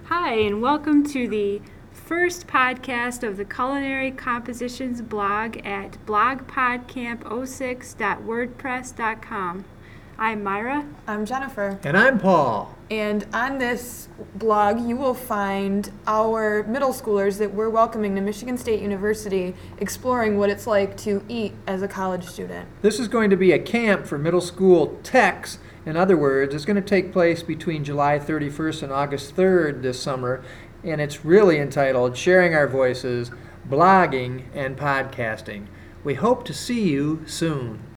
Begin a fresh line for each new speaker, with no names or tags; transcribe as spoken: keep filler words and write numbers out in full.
Hi, and welcome to the first podcast of the Culinary Compositions blog at blog pod camp oh six dot wordpress dot com. I'm Myra.
I'm Jennifer.
And I'm Paul.
And on this blog, you will find our middle schoolers that we're welcoming to Michigan State University, exploring what it's like to eat as a college student.
This is going to be a camp for middle school techs. In other words, it's going to take place between July thirty-first and August third this summer, and it's really entitled Sharing Our Voices, Blogging, and Podcasting. We hope to see you soon.